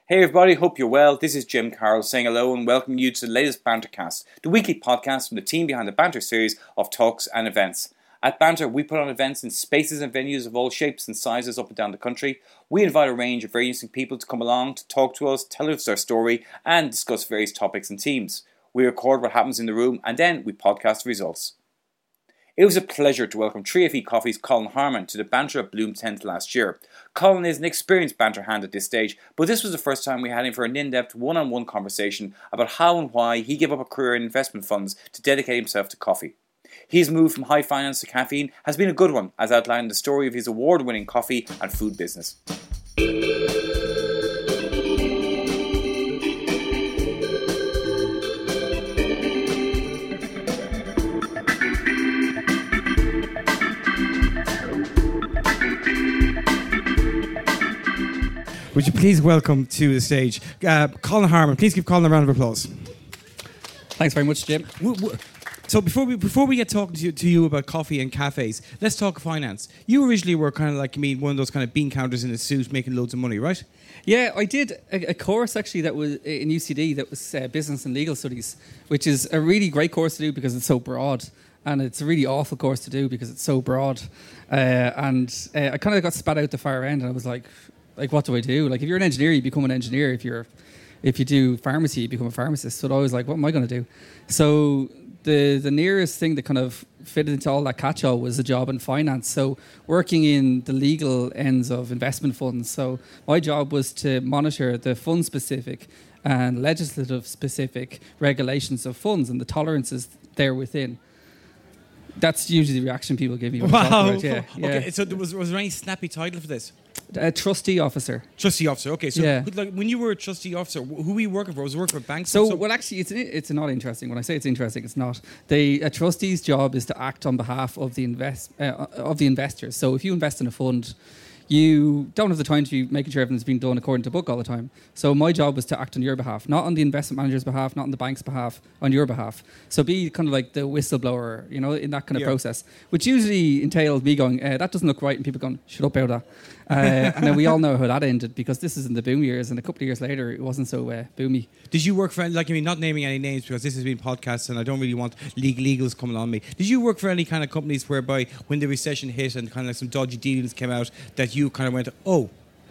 Hey everybody, hope you're well. This is Jim Carroll saying hello and welcoming you to the latest Bantercast, the weekly podcast from the team behind the Banter series of talks and events. At Banter, we put on events in spaces and venues of all shapes and sizes up and down the country. We invite a range of very interesting people to come along to talk to us, tell us their story, and discuss various topics and themes. We record what happens in the room and then we podcast the results. It was a pleasure to welcome 3FE Coffee's Colin Harmon to the Banter at Bloom tent last year. Colin is an experienced banter hand at this stage, but this was the first time we had him for an in-depth one-on-one conversation about how and why he gave up a career in investment funds to dedicate himself to coffee. His move from high finance to caffeine has been a good one, as outlined the story of his award-winning coffee and food business. Would you please welcome to the stage Colin Harmon? Please give Colin a round of applause. Thanks very much, Jim. So before we get talking to you about coffee and cafes, let's talk finance. You originally were kind of like me, one of those kind of bean counters in a suit making loads of money, right? Yeah, I did a course actually that was in UCD that was Business and Legal Studies, which is a really great course to do because it's so broad. And it's a really awful course to do because it's so broad. And I kind of got spat out the far end and I was like, what do I do? Like, if you're an engineer, you become an engineer. If you do pharmacy, you become a pharmacist. So I was like, what am I going to do? So the nearest thing that kind of fitted into all that catch-all was a job in finance. So working in the legal ends of investment funds. So my job was to monitor the fund-specific and legislative-specific regulations of funds and the tolerances there within. That's usually the reaction people give me when I talk about it. Yeah. Okay, so was there any snappy title for this? Trustee officer. Trustee officer. Okay, so yeah. like, when you were a trustee officer, who were you working for? Was it working for banks? So, well, actually, it's not interesting. When I say it's interesting, it's not. A trustee's job is to act on behalf of the investors. So, if you invest in a fund, you don't have the time to be making sure everything's being done according to book all the time. So my job was to act on your behalf, not on the investment manager's behalf, not on the bank's behalf, on your behalf. So be kind of like the whistleblower, in that kind of process, which usually entails me going, that doesn't look right, and people going, shut up, Oda. And then we all know how that ended because this is in the boom years, and a couple of years later, it wasn't so boomy. Did you work for, not naming any names because this has been podcasts and I don't really want legals coming on me. Did you work for any kind of companies whereby when the recession hit and kind of like some dodgy dealings came out that you kind of went, oh?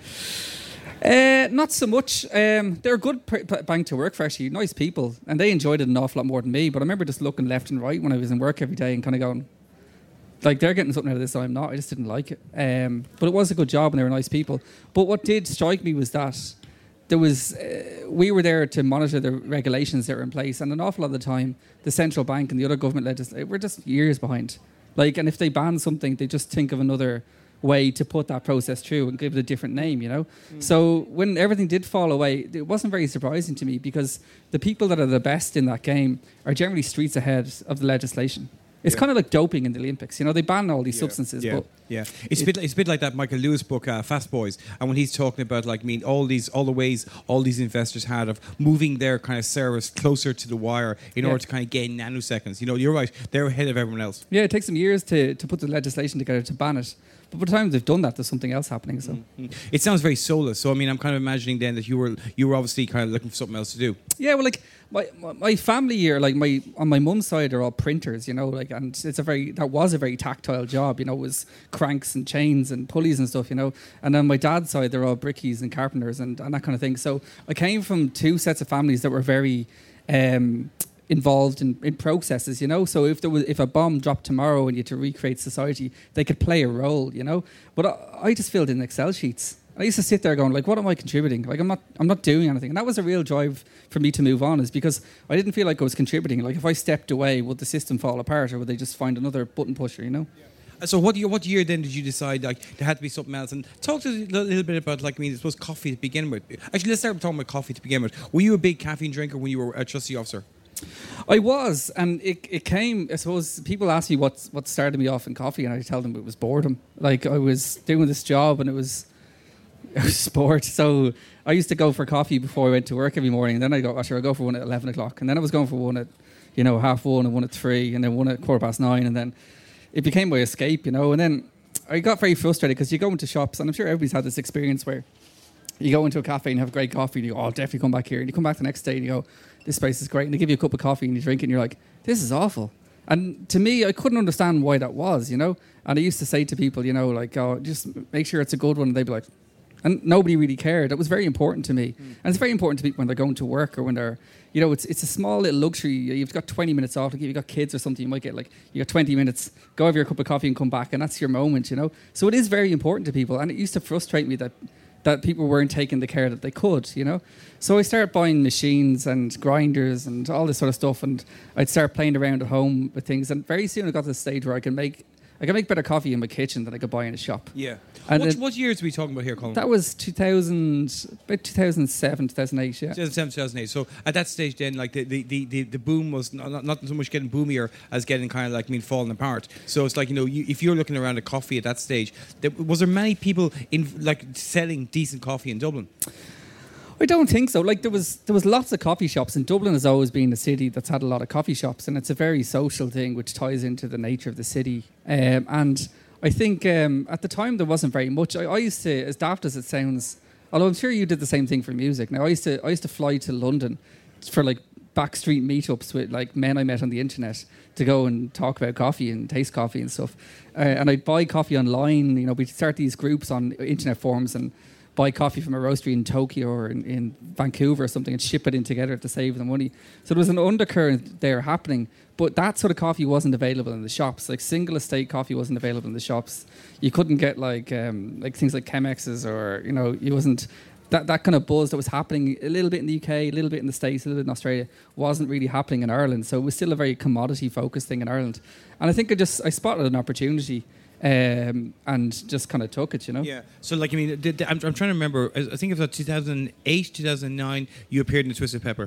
Not so much. They're a good bank to work for, actually. Nice people. And they enjoyed it an awful lot more than me. But I remember just looking left and right when I was in work every day and kind of going, like, they're getting something out of this, I'm not. I just didn't like it. But it was a good job and they were nice people. But what did strike me was that there was we were there to monitor the regulations that were in place. And an awful lot of the time, the central bank and the other government legislators were just years behind. Like, and if they ban something, they just think of another way to put that process through and give it a different name, So when everything did fall away, it wasn't very surprising to me because the people that are the best in that game are generally streets ahead of the legislation. It's kind of like doping in the Olympics. They ban all these substances. Yeah, but yeah. It's a bit like that Michael Lewis book, Fast Boys, and when he's talking about all the ways all these investors had of moving their kind of service closer to the wire in order to kind of gain nanoseconds. You're right. They're ahead of everyone else. Yeah, it takes them years to put the legislation together to ban it. But by the time they've done that, there's something else happening. So it sounds very soulless. So I'm kind of imagining then that you were obviously kind of looking for something else to do. Yeah, well, like my family here, like on my mum's side are all printers, and that was a very tactile job. It was cranks and chains and pulleys and stuff, And then my dad's side, they're all brickies and carpenters and that kind of thing. So I came from two sets of families that were very involved in processes, So if a bomb dropped tomorrow and you had to recreate society, they could play a role, But I just filled in Excel sheets. I used to sit there going, like, what am I contributing? Like, I'm not doing anything. And that was a real drive for me to move on, is because I didn't feel like I was contributing. Like, if I stepped away, would the system fall apart or would they just find another button pusher, Yeah. So what year then did you decide like there had to be something else? And talk to us a little bit about I suppose coffee to begin with. Actually, let's start talking about coffee to begin with. Were you a big caffeine drinker when you were a trustee officer? I was, and it came, I suppose, people ask me what started me off in coffee, and I tell them it was boredom. Like, I was doing this job and it was sport. So I used to go for coffee before I went to work every morning, and then I'll go for one at 11 o'clock, and then I was going for one at 1:30 and one at 3, and then one at 9:15, and then it became my escape, and then I got very frustrated because you go into shops, and I'm sure everybody's had this experience where You go into a cafe and have great coffee and you go, oh, I'll definitely come back here. And you come back the next day and you go, this place is great. And they give you a cup of coffee and you drink it and you're like, this is awful. And to me, I couldn't understand why that was, you know. And I used to say to people, you know, like, oh, just make sure it's a good one. And they'd be like, and nobody really cared. It was very important to me. And it's very important to people when they're going to work or when they're, you know, it's a small little luxury. You've got 20 minutes off. Like if you've got kids or something, you might get like, you got 20 minutes, go have your cup of coffee and come back. And that's your moment, you know. So it is very important to people. And it used to frustrate me that people weren't taking the care that they could, you know. So I started buying machines and grinders and all this sort of stuff. And I'd start playing around at home with things. And very soon I got to the stage where I can make better coffee in my kitchen than I could buy in a shop. Yeah. And What years are we talking about here, Colin? that was 2007, 2008, yeah. 2007, 2008. So at that stage, then, like the boom was not so much getting boomier as getting kind of like falling apart. So it's like, you know, if you're looking around at coffee at that stage, was there many people in like selling decent coffee in Dublin? I don't think so. Like there was lots of coffee shops, and Dublin has always been a city that's had a lot of coffee shops, and it's a very social thing, which ties into the nature of the city. And I think at the time there wasn't very much. I used to, as daft as it sounds, although I'm sure you did the same thing for music. Now I used to fly to London for like backstreet meetups with like men I met on the internet to go and talk about coffee and taste coffee and stuff. And I'd buy coffee online. You know, we'd start these groups on internet forums and buy coffee from a roastery in Tokyo or in Vancouver or something and ship it in together to save the money. So there was an undercurrent there happening, but that sort of coffee wasn't available in the shops. Like single estate coffee wasn't available in the shops. You couldn't get like things like Chemexes or, you know, it wasn't that kind of buzz that was happening a little bit in the UK, a little bit in the States, a little bit in Australia, wasn't really happening in Ireland. So it was still a very commodity focused thing in Ireland. And I think I spotted an opportunity and just kind of took it, you know. Yeah. So, like, I mean, I'm trying to remember. I think it was 2008, 2009. You appeared in the Twisted Pepper.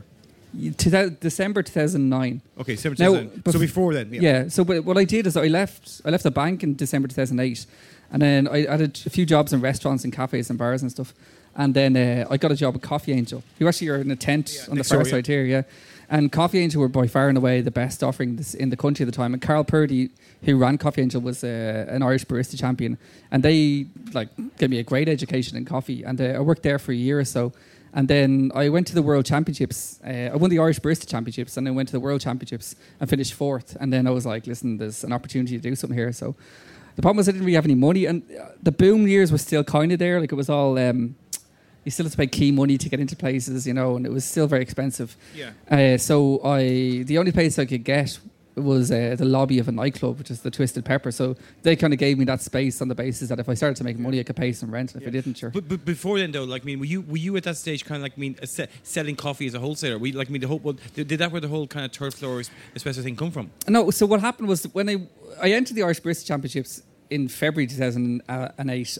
December 2009. Okay, December 2009. So before then. Yeah. So what I did is I left the bank in December 2008, and then I had a few jobs in restaurants and cafes and bars and stuff, and then I got a job at Coffee Angel. You actually are in a tent on the far side here, yeah. And Coffee Angel were by far and away the best offering in the country at the time. And Carl Purdy, who ran Coffee Angel, was an Irish barista champion. And they like gave me a great education in coffee. And I worked there for a year or so. And then I went to the World Championships. I won the Irish Barista Championships and then went to the World Championships and finished fourth. And then I was like, listen, there's an opportunity to do something here. So the problem was I didn't really have any money. And the boom years were still kind of there. Like it was all... you still have to pay key money to get into places, you know, and it was still very expensive. Yeah. So the only place I could get was the lobby of a nightclub, which is the Twisted Pepper. So they kind of gave me that space on the basis that if I started to make money, I could pay some rent. And if I didn't, sure. But before then, though, like, I mean, were you at that stage kind of like, I mean, selling coffee as a wholesaler? Did that where the whole kind of third floor espresso thing come from? No. So what happened was when I entered the Irish Barista Championships in February 2008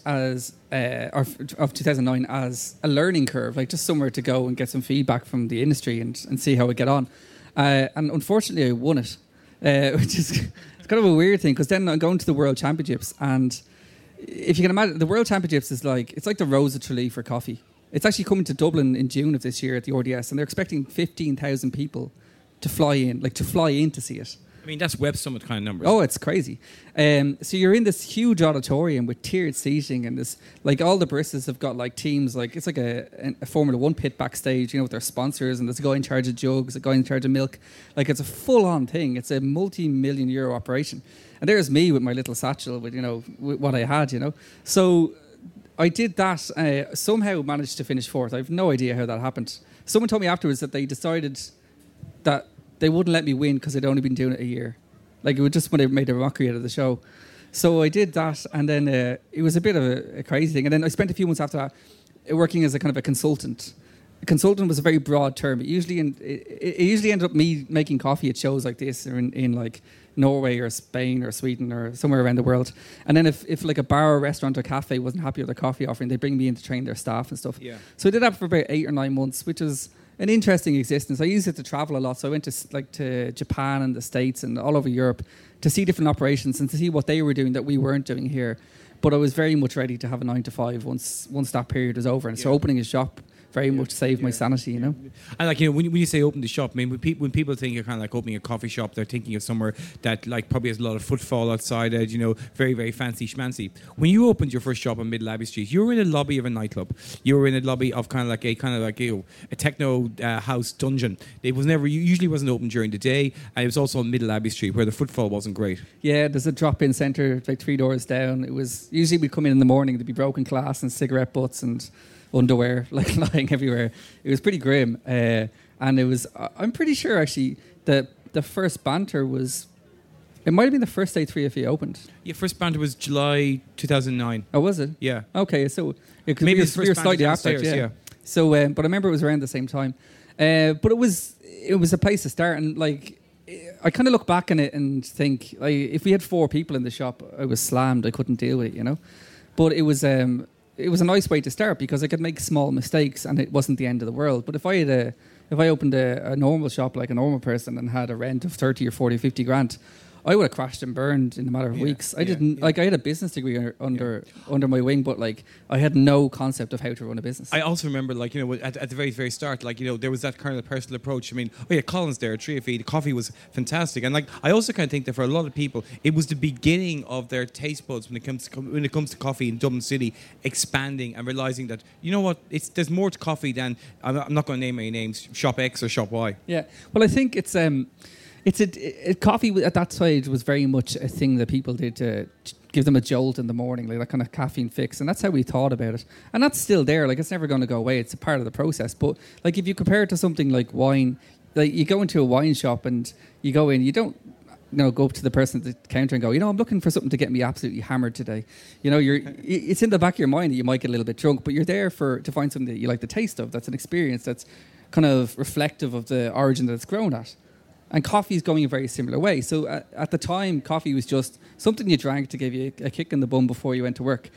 of 2009 as a learning curve, like just somewhere to go and get some feedback from the industry and see how we get on. And unfortunately, I won it, which is it's kind of a weird thing because then I'm going to the World Championships, and if you can imagine, the World Championships is it's like the Rose of Tralee for coffee. It's actually coming to Dublin in June of this year at the RDS, and they're expecting 15,000 people to fly in to see it. I mean, that's Web Summit kind of numbers. Oh, it's crazy. So you're in this huge auditorium with tiered seating, and this, like, all the baristas have got like teams, like it's like a Formula One pit backstage, you know, with their sponsors, and there's a guy in charge of jugs, a guy in charge of milk. Like, it's a full-on thing. It's a multi-million euro operation. And there's me with my little satchel with, you know, with what I had, you know. So I did that. Somehow managed to finish fourth. I have no idea how that happened. Someone told me afterwards that they decided that they wouldn't let me win because I'd only been doing it a year. Like, it was just when they made a mockery out of the show. So I did that, and then it was a bit of a crazy thing. And then I spent a few months after that working as a kind of a consultant. A consultant was a very broad term. It usually ended up me making coffee at shows like this, or in like Norway or Spain or Sweden or somewhere around the world. And then if like a bar or restaurant or cafe wasn't happy with their coffee offering, they'd bring me in to train their staff and stuff. Yeah. So I did that for about 8 or 9 months, which was an interesting existence. I used it to travel a lot, so I went to Japan and the States and all over Europe to see different operations and to see what they were doing that we weren't doing here. But I was very much ready to have a 9 to 5 once that period was over. And so opening a shop very much saved my sanity, you know. And like, you know, when you say open the shop, I mean, when people think you're kind of like opening a coffee shop, they're thinking of somewhere that like probably has a lot of footfall outside it, you know, very, very fancy schmancy. When you opened your first shop on Middle Abbey Street, you were in a lobby of a nightclub. You were in a lobby of kind of like a techno house dungeon. It was never, usually wasn't open during the day, and it was also on Middle Abbey Street where the footfall wasn't great. Yeah, there's a drop-in centre like 3 doors down. It was usually we'd come in the morning, there'd be broken glass and cigarette butts and underwear like lying everywhere. It was pretty grim, and it was. I'm pretty sure actually that the first banter was. It might have been the first day 3FE opened. Yeah, first banter was July 2009. Oh, was it? Yeah. Okay, so maybe it's we were slightly after, yeah. So, but I remember it was around the same time. But it was a place to start, and like I kind of look back on it and think, like, if we had 4 people in the shop, I was slammed. I couldn't deal with it, you know. But it was a nice way to start because I could make small mistakes and it wasn't the end of the world. But if I opened a normal shop like a normal person and had a rent of 30 or 40, 50 grand, I would have crashed and burned in a matter of weeks. I didn't like. I had a business degree under my wing, but like I had no concept of how to run a business. I also remember, like, you know, at the very, very start, like, you know, there was that kind of personal approach. I mean, Colin's there at 3FE. The coffee was fantastic, and like I also kind of think that for a lot of people, it was the beginning of their taste buds when it comes to coffee in Dublin City expanding and realizing that, you know what, there's more to coffee than I'm not going to name any names, Shop X or Shop Y. Yeah, well, I think it's coffee at that stage was very much a thing that people did to give them a jolt in the morning, like that kind of caffeine fix, and that's how we thought about it. And that's still there, like it's never going to go away. It's a part of the process. But like if you compare it to something like wine, like you go into a wine shop and you go in, you don't go up to the person at the counter and go, I'm looking for something to get me absolutely hammered today. You know, it's in the back of your mind that you might get a little bit drunk, but you're there to find something that you like the taste of. That's an experience that's kind of reflective of the origin that it's grown at. And coffee is going a very similar way. So at the time, coffee was just something you drank to give you a kick in the bum before you went to work.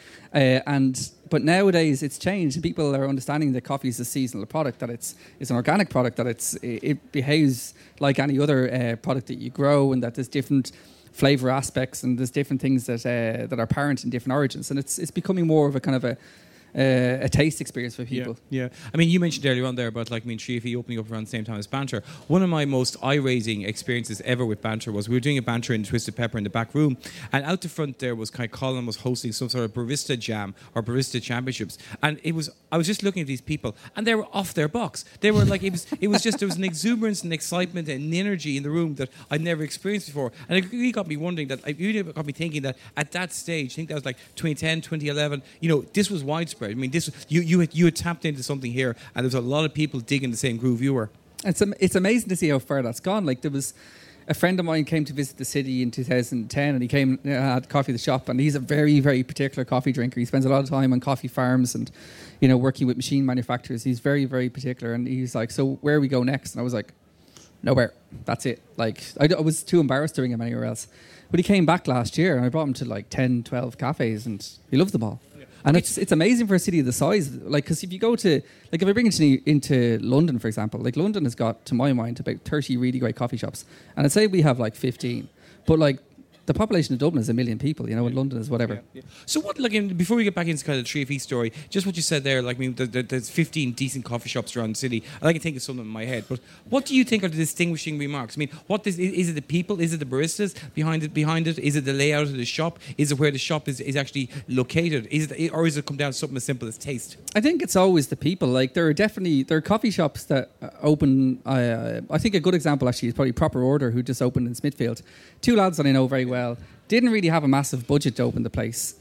But nowadays, it's changed. People are understanding that coffee is a seasonal product, that it's an organic product, that it behaves like any other product that you grow, and that there's different flavour aspects and there's different things that are apparent in different origins. And it's becoming more of a kind of a taste experience for people. Yeah. I mean, you mentioned earlier on there about 3FE opening up around the same time as Banter. One of my most eye-raising experiences ever with Banter was we were doing a Banter in Twisted Pepper in the back room, and out the front there was Colin was hosting some sort of barista jam or barista championships, and I was just looking at these people and they were off their box. They were like, it was just, there was an exuberance and excitement and energy in the room that I'd never experienced before, and it really got me wondering it really got me thinking that at that stage, I think that was like 2010, 2011, this was widespread. I mean, this you had tapped into something here, and there's a lot of people digging the same groove you were. It's amazing to see how far that's gone. Like there was a friend of mine came to visit the city in 2010, and he came had coffee at the shop, and he's a very, very particular coffee drinker. He spends a lot of time on coffee farms and working with machine manufacturers. He's very, very particular, and he's like, "So where we go next?" And I was like, "Nowhere. That's it." Like I was too embarrassed to bring him anywhere else. But he came back last year, and I brought him to like 10, 12 cafes, and he loves them all. And it's amazing for a city of the size, like, because if you go to, like, if I bring it into London, for example, like, London has got, to my mind, about 30 really great coffee shops. And I'd say we have, like, 15. But, like, the population of Dublin is 1 million people, and London is whatever. Yeah. So what, like, before we get back into kind of the 3FE story, just what you said there, like, I mean, there's 15 decent coffee shops around the city. I like to think of something in my head, but what do you think are the distinguishing remarks? I mean, is it the people? Is it the baristas behind it? Is it the layout of the shop? Is it where the shop is actually located? Or is it come down to something as simple as taste? I think it's always the people. Like, there are coffee shops that open. I think a good example actually is probably Proper Order, who just opened in Smithfield. 2 lads that I know very well. Didn't really have a massive budget to open the place.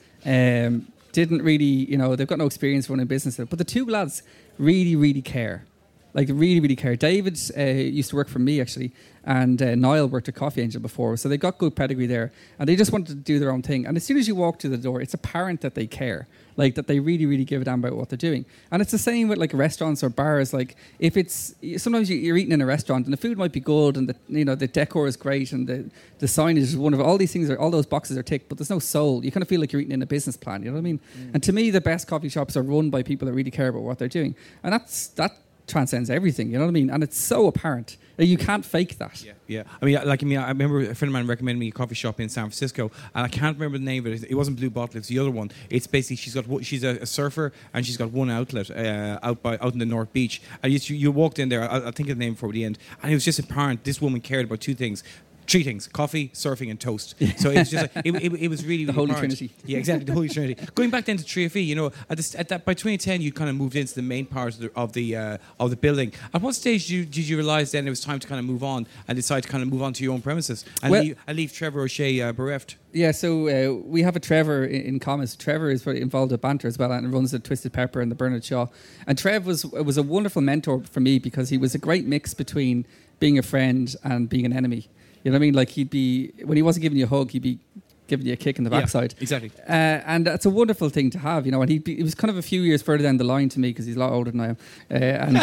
Didn't really, they've got no experience running business. But the 2 lads really, really care. Like, really, really care. David used to work for me, actually, and Niall worked at Coffee Angel before. So they got good pedigree there, and they just wanted to do their own thing. And as soon as you walk to the door, it's apparent that they care. Like, that they really, really give a damn about what they're doing. And it's the same with, like, restaurants or bars. Like, if it's... Sometimes you're eating in a restaurant and the food might be good and the decor is great and the signage is wonderful. All these things all those boxes are ticked, but there's no soul. You kind of feel like you're eating in a business plan, you know what I mean? And to me, the best coffee shops are run by people that really care about what they're doing. And transcends everything. You know what I mean? And it's so apparent. You can't fake that. Yeah. I remember a friend of mine recommended me a coffee shop in San Francisco, and I can't remember the name of it. It wasn't Blue Bottle; it's the other one. It's basically she's a surfer, and she's got one outlet out in the North Beach. And you walked in there. I'll think of the name before the end, and it was just apparent this woman cared about three things: coffee, surfing, and toast. So it was just like, it was really The Holy apparent. Trinity. Yeah, exactly, the Holy Trinity. Going back then to Triafi, by 2010 you kind of moved into the main part of the building. At what stage did you realise then it was time to kind of move on and decide to kind of move on to your own premises and leave Trevor O'Shea bereft? Yeah, so we have a Trevor in common. Trevor is very involved with banter as well, and runs the Twisted Pepper and the Bernard Shaw. And Trev was a wonderful mentor for me because he was a great mix between being a friend and being an enemy. You know what I mean? Like he'd be, when he wasn't giving you a hug, he'd be giving you a kick in the backside. Yeah, exactly. And that's a wonderful thing to have, you know. And he was kind of a few years further down the line to me because he's a lot older than I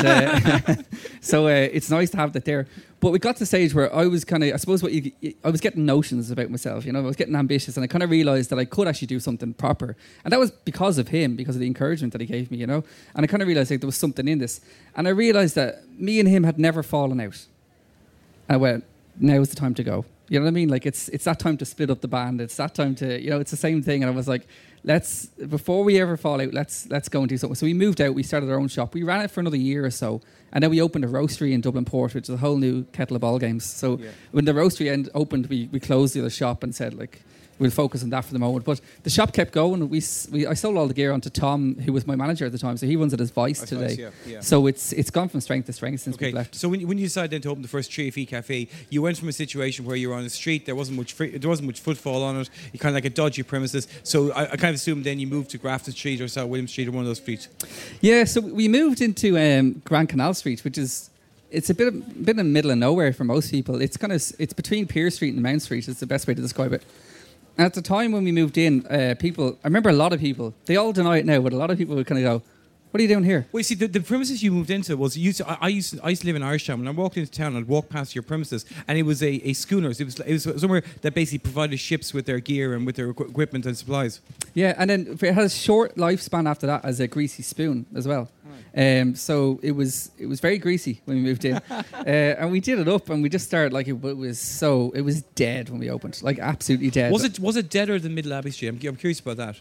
am. So it's nice to have that there. But we got to the stage where I was kind of, I suppose, I was getting notions about myself, you know. I was getting ambitious, and I kind of realised that I could actually do something proper. And that was because of him, because of the encouragement that he gave me, you know. And I kind of realised like there was something in this. And I realised that me and him had never fallen out. And I went, now's the time to go. You know what I mean? Like it's that time to split up the band. It's that time to, you know, it's the same thing. And I was like, before we ever fall out, let's go and do something. So we moved out. We started our own shop. We ran it for another year or so, and then we opened a roastery in Dublin Port, which is a whole new kettle of ball games. So when the roastery opened, we closed the other shop and said like, we'll focus on that for the moment. But the shop kept going. I sold all the gear onto Tom, who was my manager at the time. So he runs it as Vice today. Yeah. So it's gone from strength to strength since we've left. So when you decided then to open the first Triafi Cafe, you went from a situation where you were on the street, there wasn't much footfall on it, you kind of like a dodgy premises. So I kind of assumed then you moved to Grafton Street or South William Street or one of those streets. Yeah, so we moved into Grand Canal Street, which is, it's a bit in the middle of nowhere for most people. It's between Pearse Street and Mount Street. It's the best way to describe it. And at the time when we moved in, I remember a lot of people, they all deny it now, but a lot of people would kind of go, what are you doing here? Well, you see, the premises you moved into was, I used to live in Irishtown. When I walked into town, I'd walk past your premises, and it was a schooners. It was somewhere that basically provided ships with their gear and with their equipment and supplies. Yeah, and then it has a short lifespan after that as a Greasy Spoon as well. Right. So it was very greasy when we moved in, and we did it up, and we just started like it was dead when we opened, like absolutely dead. Was it deader than Middle Abbey Street? I'm curious about that.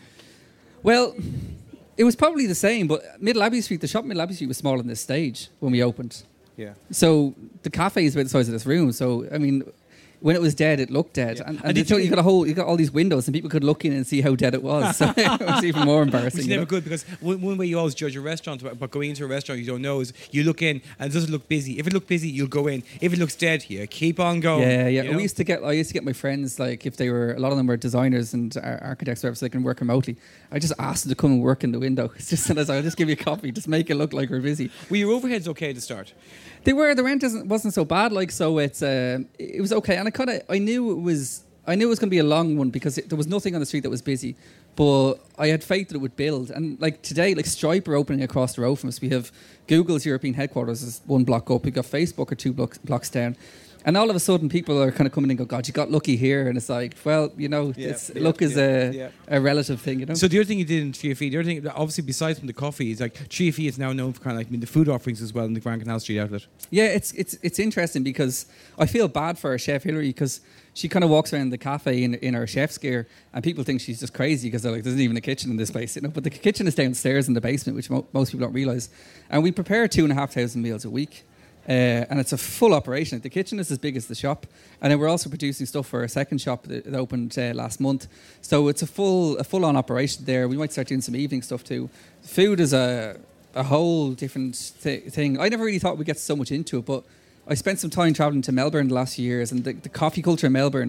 Well, it was probably the same, but the shop in Middle Abbey Street was smaller than this stage when we opened. Yeah. So the cafe is about the size of this room. So I mean, when it was dead, it looked dead. Yeah. And you got all these windows, and people could look in and see how dead it was. So it was even more embarrassing. Which is never good, because one way you always judge a restaurant, but going into a restaurant you don't know, is you look in and it doesn't look busy. If it looked busy, you'll go in. If it looks dead, you keep on going. Yeah. You know? I used to get my friends, like if a lot of them were designers and architects, so they can work remotely. I just asked them to come and work in the window. It's just as I'll just give you a coffee, just make it look like we're busy. Were your overheads okay to start? They were. The rent wasn't so bad, like, so it was okay. And I knew it was going to be a long one because there was nothing on the street that was busy, but I had faith that it would build. And like today, like Stripe are opening across the road from us. We have Google's European headquarters is one block up. We got Facebook or two blocks down. And all of a sudden, people are kind of coming in and go, God, you got lucky here. And it's like, well, you know, luck is a relative thing, you know. So the other thing you did in Triafi, the other thing, obviously, besides from the coffee, is like Triafi is now known for kind of like the food offerings as well in the Grand Canal Street outlet. Yeah, it's interesting because I feel bad for our chef, Hilary, because she kind of walks around the cafe in her chef's gear, and people think she's just crazy because they're like, there's not even a kitchen in this place, you know. But the kitchen is downstairs in the basement, which most people don't realise. And we prepare 2,500 meals a week. And it's a full operation. The kitchen is as big as the shop, and then we're also producing stuff for a second shop that opened last month. So it's a full-on operation there. We might start doing some evening stuff too. Food is a whole different thing. I never really thought we'd get so much into it, but I spent some time travelling to Melbourne the last few years, and the coffee culture in Melbourne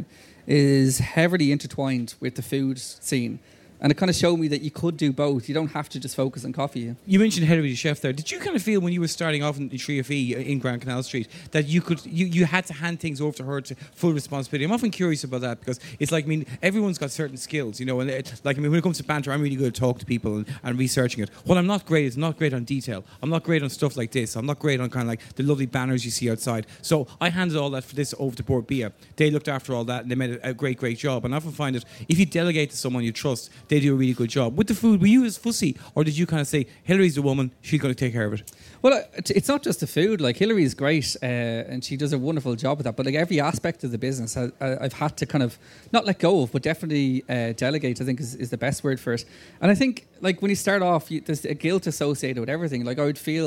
is heavily intertwined with the food scene. And it kind of showed me that you could do both. You don't have to just focus on coffee. You mentioned Hilary the chef there. Did you kind of feel when you were starting off in Triafi in Grand Canal Street that you had to hand things over to her to full responsibility? I'm often curious about that because it's like, I mean, everyone's got certain skills, you know. And when it comes to banter, I'm really good at talking to people and researching it. What I'm not great is not great on detail. I'm not great on stuff like this. I'm not great on kind of like the lovely banners you see outside. So I handed all that for this over to Bord Bia. They looked after all that and they made a great job. And I often find that if you delegate to someone you trust they do a really good job. With the food, were you as fussy, or did you kind of say, Hillary's the woman, she's going to take care of it? Well, it's not just the food. Like, Hillary's great, and she does a wonderful job with that. But like every aspect of the business, I've had to kind of not let go of, but definitely delegate. I think is the best word for it. And I think like when you start off, there's a guilt associated with everything. Like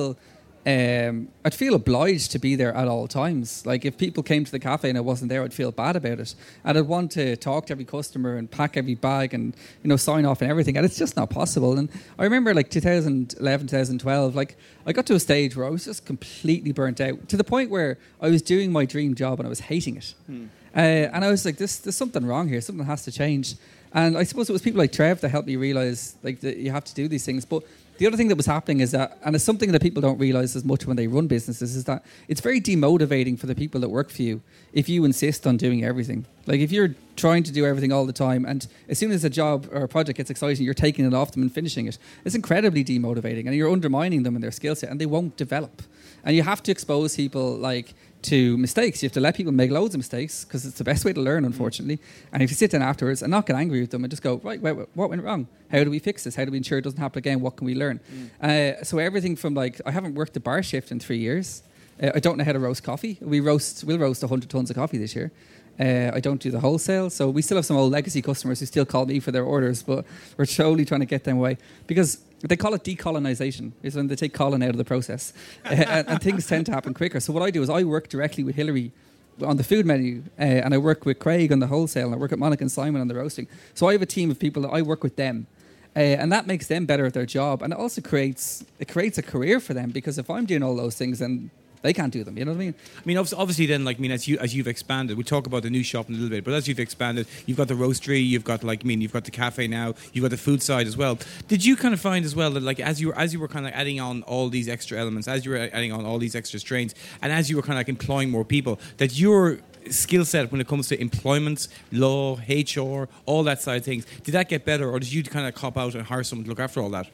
I'd feel obliged to be there at all times. Like if people came to the cafe and I wasn't there, I'd feel bad about it, and I'd want to talk to every customer and pack every bag and sign off and everything, and it's just not possible. And I remember like 2011, 2012, like I got to a stage where I was just completely burnt out to the point where I was doing my dream job and I was hating it. And I was like, there's something wrong here. Something has to change. And I suppose it was people like Trev that helped me realise like that you have to do these things. But the other thing that was happening is that, and it's something that people don't realise as much when they run businesses, is that it's very demotivating for the people that work for you if you insist on doing everything. Like if you're trying to do everything all the time, and as soon as a job or a project gets exciting, you're taking it off them and finishing it. It's incredibly demotivating, and you're undermining them and their skill set, and they won't develop. And you have to expose people like to mistakes. You have to let people make loads of mistakes because it's the best way to learn, unfortunately. And if you sit down afterwards and not get angry with them and just go, right, wait, what went wrong? How do we fix this? How do we ensure it doesn't happen again? What can we learn? So everything from like, I haven't worked a bar shift in 3 years. I don't know how to roast coffee. We'll roast 100 tons of coffee this year. I don't do the wholesale, so we still have some old legacy customers who still call me for their orders, but we're slowly trying to get them away because they call it decolonization. Is when they take colon out of the process, and things tend to happen quicker. So what I do is I work directly with Hillary on the food menu, and I work with Craig on the wholesale, and I work with Monica and Simon on the roasting. So I have a team of people that I work with them. And that makes them better at their job, and it also creates a career for them, because if I'm doing all those things, then they can't do them. You know what I mean? I mean, obviously, then, like, I mean, as you've expanded, we'll talk about the new shop in a little bit. But as you've expanded, you've got the roastery, you've got you've got the cafe now, you've got the food side as well. Did you kind of find as well that, like, as you were kind of adding on all these extra elements, as you were adding on all these extra strains, and as you were kind of like employing more people, that your skill set when it comes to employment, law, HR, all that side of things, did that get better, or did you kind of cop out and hire someone to look after all that?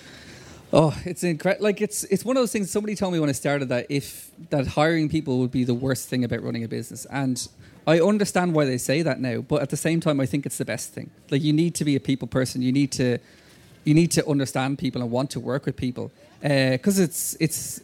Oh, it's incredible. Like it's one of those things. Somebody told me when I started that hiring people would be the worst thing about running a business, and I understand why they say that now. But at the same time, I think it's the best thing. Like, you need to be a people person. You need to understand people and want to work with people, because it's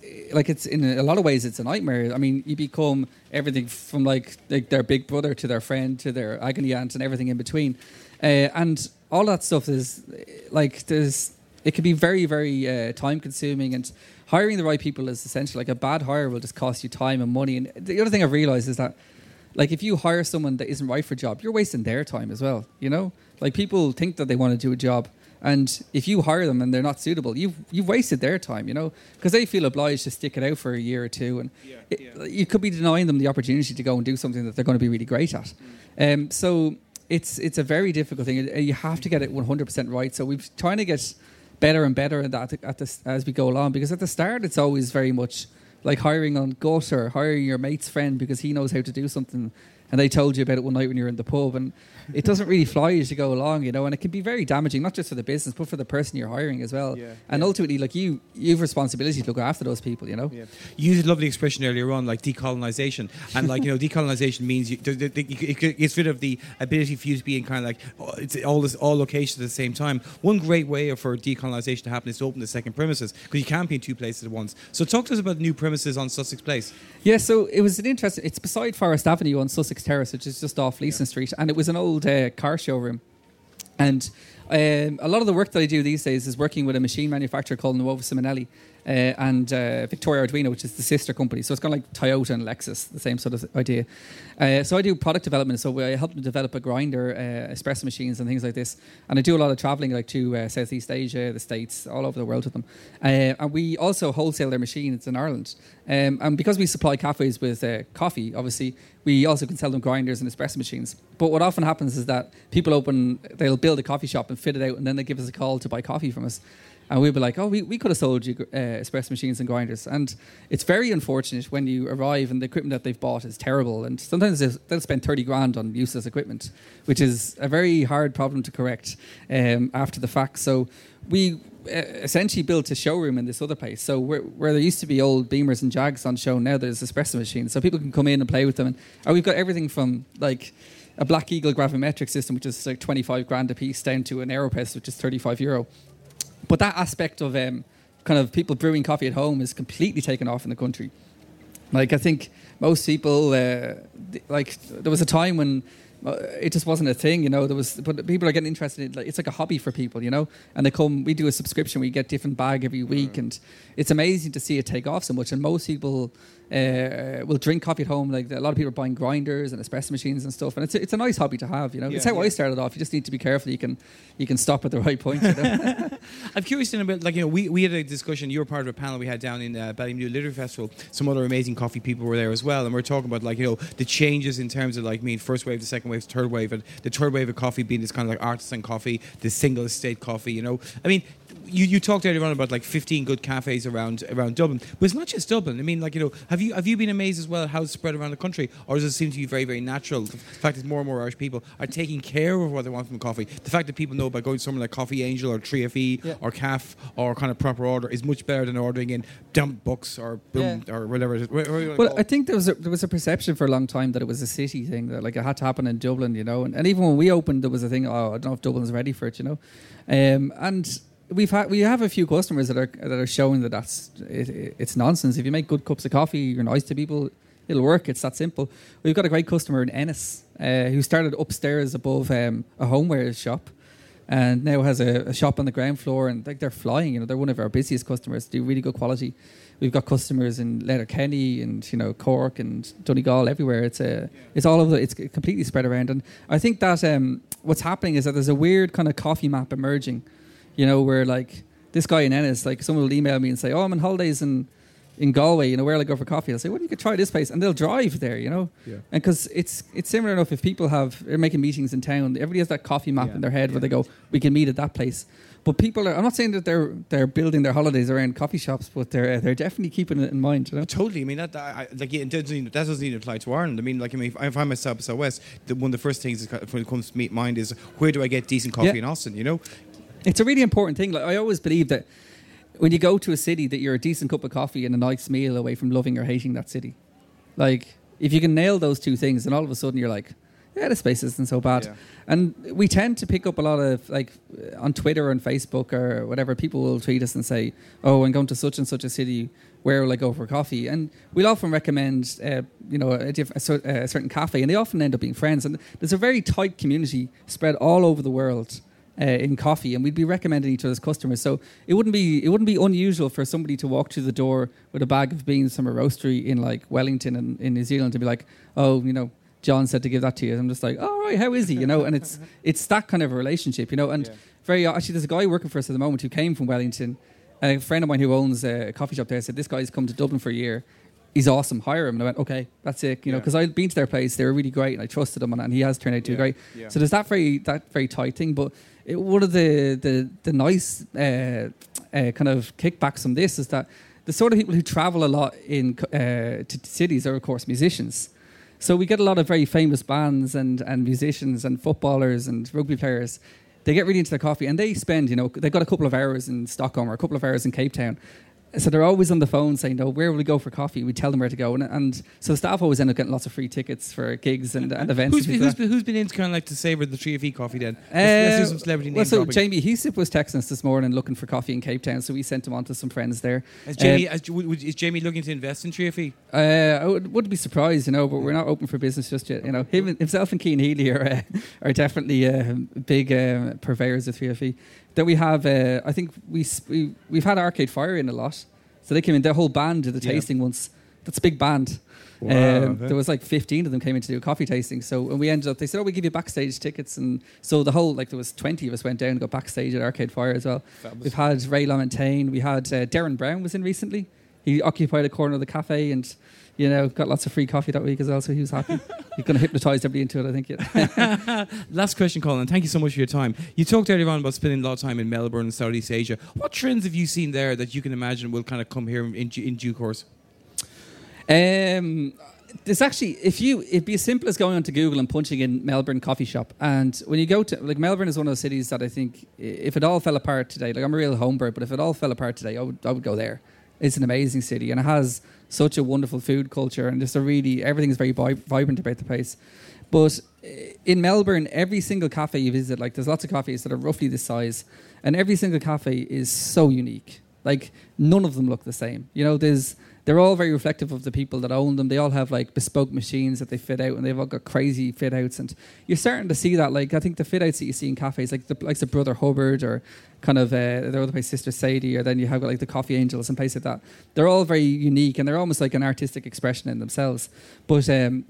in a lot of ways it's a nightmare. I mean, you become everything from like their big brother to their friend to their agony aunt and everything in between, and all that stuff is like it can be very, very time-consuming, and hiring the right people is essential. Like, a bad hire will just cost you time and money. And the other thing I've realised is that, like, if you hire someone that isn't right for a job, you're wasting their time as well, you know? Like, people think that they want to do a job, and if you hire them and they're not suitable, you've wasted their time, you know? Because they feel obliged to stick it out for a year or two, and you could be denying them the opportunity to go and do something that they're going to be really great at. So it's a very difficult thing. You have to get it 100% right. So we're trying to get better and better at that as we go along, because at the start it's always very much like hiring on gut, or hiring your mate's friend because he knows how to do something and they told you about it one night when you're in the pub, and it doesn't really fly as you go along, you know, and it can be very damaging, not just for the business but for the person you're hiring as well. Ultimately, like, you've responsibility to look after those people, you know. You used a lovely expression earlier on, like decolonization, and like, you know, decolonization means it gets rid of the ability for you to be in kind of like it's all locations at the same time. One great way for decolonization to happen is to open the second premises, because you can't be in two places at once. So talk to us about the new premises on Sussex Place. Yeah, so it was an interesting. It's beside Forest Avenue on Sussex Terrace, which is just off Leeson Street, and it was an old car showroom. And a lot of the work that I do these days is working with a machine manufacturer called Nuovo Simonelli and Victoria Arduino, which is the sister company. So it's kind of like Toyota and Lexus, the same sort of idea. So I do product development. So I help them develop a grinder, espresso machines and things like this. And I do a lot of traveling, like to Southeast Asia, the States, all over the world with them. And we also wholesale their machines in Ireland. And because we supply cafes with coffee, obviously, we also can sell them grinders and espresso machines. But what often happens is that they'll build a coffee shop and fit it out, and then they give us a call to buy coffee from us. And we'll be like, oh, we could have sold you espresso machines and grinders. And it's very unfortunate when you arrive and the equipment that they've bought is terrible. And sometimes they'll spend 30 grand on useless equipment, which is a very hard problem to correct after the fact. So we essentially built a showroom in this other place. So where there used to be old Beamers and Jags on show, now there's espresso machines. So people can come in and play with them. And we've got everything from, like, a Black Eagle gravimetric system, which is like 25 grand a piece, down to an AeroPress, which is 35 euro. But that aspect of kind of people brewing coffee at home is completely taken off in the country. Like, I think most people, like, there was a time when it just wasn't a thing, you know. But people are getting interested in, like, it's like a hobby for people, you know. And we do a subscription, we get different bag every week, and it's amazing to see it take off so much. And most people will drink coffee at home. Like, a lot of people are buying grinders and espresso machines and stuff, and it's a nice hobby to have, you know. It's how I started off. You just need to be careful. You can stop at the right point, you know? I'm curious then about, like, you know, we had a discussion. You were part of a panel we had down in Ballymenu Literary Festival. Some other amazing coffee people were there as well, and we're talking about, like, you know, the changes in terms of, like, first wave, the second wave, third wave, and the third wave of coffee being this kind of like artisan coffee, the single estate coffee, you know. I mean, you talked earlier on about like 15 good cafes around Dublin, but it's not just Dublin. I mean, like, you know, have you been amazed as well at how it's spread around the country, or does it seem to be very, very natural? The fact that more and more Irish people are taking care of what they want from coffee. The fact that people know by going to somewhere like Coffee Angel or 3FE or CAF or kind of proper order is much better than ordering in dump books or or whatever it is. Well, I think there was a perception for a long time that it was a city thing, that like it had to happen in Dublin, you know. And even when we opened, there was a thing. Oh, I don't know if Dublin's ready for it, you know. And we have a few customers that are showing that it's nonsense. If you make good cups of coffee, you're nice to people, it'll work. It's that simple. We've got a great customer in Ennis who started upstairs above a homeware shop, and now has a shop on the ground floor, and like they're flying. You know, they're one of our busiest customers. Do really good quality. We've got customers in Letterkenny and, you know, Cork and Donegal, everywhere. It's all over. It's completely spread around, and I think that what's happening is that there's a weird kind of coffee map emerging. You know, where like this guy in Ennis, like someone will email me and say, "Oh, I'm on holidays in Galway. You know, where will I go for coffee?" I'll say, "Well, you could try this place," and they'll drive there. You know, and because it's similar enough. If people are making meetings in town, everybody has that coffee map in their head where they go, "We can meet at that place." But people are. I'm not saying that they're building their holidays around coffee shops, but they're definitely keeping it in mind. You know? Totally. I mean, that doesn't even apply to Ireland. I mean, like, if I find myself in South West, one of the first things when it comes to mind is, where do I get decent coffee in Austin? You know. It's a really important thing. Like, I always believe that when you go to a city, that you're a decent cup of coffee and a nice meal away from loving or hating that city. Like, if you can nail those two things, then all of a sudden you're like, yeah, this place isn't so bad. Yeah. And we tend to pick up a lot of, like, on Twitter and Facebook or whatever, people will tweet us and say, "Oh, I'm going to such and such a city. Where will I go for coffee?" And we'll often recommend, you know, a certain cafe, and they often end up being friends. And there's a very tight community spread all over the world in coffee, and we'd be recommending each other's customers. So it wouldn't be unusual for somebody to walk through the door with a bag of beans from a roastery in like Wellington and in New Zealand to be like, "Oh, you know, John said to give that to you." I'm just like, "Oh, right, how is he?" You know, and it's that kind of a relationship, you know. And actually, there's a guy working for us at the moment who came from Wellington. A friend of mine who owns a coffee shop there said, "This guy's come to Dublin for a year. He's awesome. Hire him." And I went, "Okay, that's it." You know, because I'd been to their place, they were really great, and I trusted him, and he has turned out to be great. Yeah. So there's that very tight thing. But one of the nice kind of kickbacks from this is that the sort of people who travel a lot to cities are, of course, musicians. So we get a lot of very famous bands and musicians and footballers and rugby players. They get really into their coffee, and they spend, you know, they've got a couple of hours in Stockholm or a couple of hours in Cape Town. So they're always on the phone saying, "No, where will we go for coffee?" We tell them where to go, and so staff always end up getting lots of free tickets for gigs and events. Who's been into kind of like to savour the 3FE coffee then? Let's do some celebrity name dropping. Jamie Heasip was texting us this morning looking for coffee in Cape Town, so we sent him on to some friends there. Is Jamie looking to invest in 3FE? I wouldn't be surprised, you know, but we're not open for business just yet. You know, himself and Cian Healy are definitely big purveyors of 3FE. Then we have, I think we've had Arcade Fire in a lot. So they came in, their whole band did the tasting once. That's a big band. Wow, there was like 15 of them came in to do a coffee tasting. So and we ended up, they said, "Oh, we give you backstage tickets." And so the whole, like, there was 20 of us went down and got backstage at Arcade Fire as well. We've had Ray LaMontagne. We had Darren Brown was in recently. He occupied a corner of the cafe and, you know, got lots of free coffee that week as well, so he was happy. He's going to hypnotise everybody into it, I think. Yeah. Last question, Colin. Thank you so much for your time. You talked earlier on about spending a lot of time in Melbourne and Southeast Asia. What trends have you seen there that you can imagine will kind of come here in due course? There's actually, it'd be as simple as going onto Google and punching in Melbourne coffee shop. And when you go to, like, Melbourne is one of those cities that I think, if it all fell apart today, like, I'm a real home bird, but if it all fell apart today, I would go there. It's an amazing city, and it has such a wonderful food culture, and just everything is very vibrant about the place. But in Melbourne, every single cafe you visit, like there's lots of cafes that are roughly this size, and every single cafe is so unique. Like none of them look the same. You know, they're all very reflective of the people that own them. They all have like bespoke machines that they fit out, and they've all got crazy fit outs. And you're starting to see that. Like I think the fit outs that you see in cafes, like the Brother Hubbard, or kind of the other place, Sister Sadie, or then you have like the Coffee Angels and places like that. They're all very unique, and they're almost like an artistic expression in themselves. But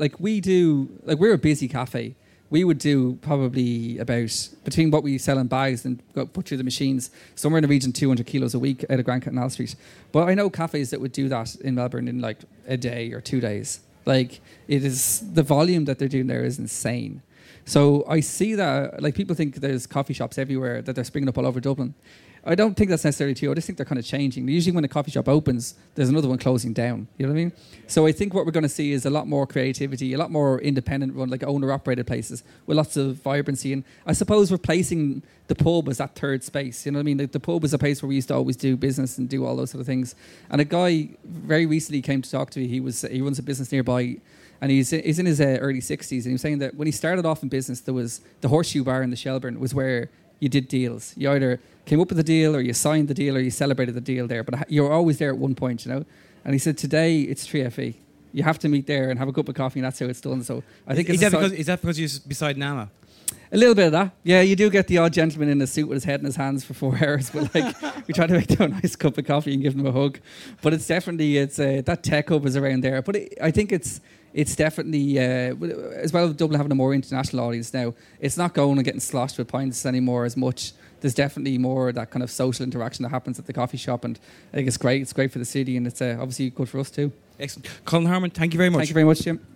we're a busy cafe. We would do probably about, between what we sell in bags and put through the machines, somewhere in the region 200 kilos a week out of Grand Canal Street. But I know cafes that would do that in Melbourne in like a day or 2 days. Like it is, the volume that they're doing there is insane. So I see that, like people think there's coffee shops everywhere, that they're springing up all over Dublin. I don't think that's necessarily true. I just think they're kind of changing. Usually when a coffee shop opens, there's another one closing down. You know what I mean? So I think what we're going to see is a lot more creativity, a lot more independent run, like owner-operated places with lots of vibrancy. And I suppose replacing the pub as that third space. You know what I mean? Like the pub is a place where we used to always do business and do all those sort of things. And a guy very recently came to talk to me. He runs a business nearby, and he's in his early 60s. And he was saying that when he started off in business, there was the Horseshoe Bar in the Shelbourne was where you did deals. You either came up with a deal, or you signed the deal, or you celebrated the deal there. But you were always there at one point, you know. And he said today it's 3FE. You have to meet there and have a cup of coffee, and that's how it's done. So I think is that because you're beside Nama? A little bit of that. Yeah, you do get the odd gentleman in a suit with his head in his hands for 4 hours. But like, we try to make them a nice cup of coffee and give them a hug. But it's definitely that tech hub is around there. But I think it's definitely, as well as Dublin having a more international audience now, it's not going and getting sloshed with pints anymore as much. There's definitely more of that kind of social interaction that happens at the coffee shop, and I think it's great. It's great for the city, and it's obviously good for us too. Excellent. Colin Harmon, thank you very much. Thank you very much, Jim.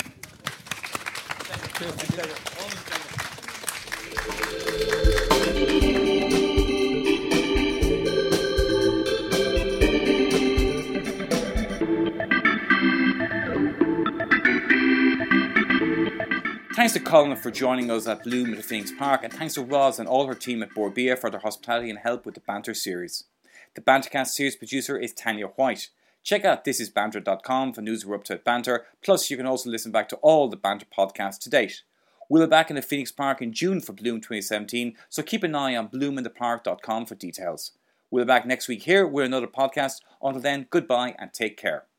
Thanks to Colin for joining us at Bloom at the Phoenix Park, and thanks to Roz and all her team at Borbia for their hospitality and help with the Banter series. The Bantercast series producer is Tanya White. Check out thisisbanter.com for news we're up to at Banter, plus you can also listen back to all the Banter podcasts to date. We'll be back in the Phoenix Park in June for Bloom 2017, so keep an eye on bloominthepark.com for details. We'll be back next week here with another podcast. Until then, goodbye and take care.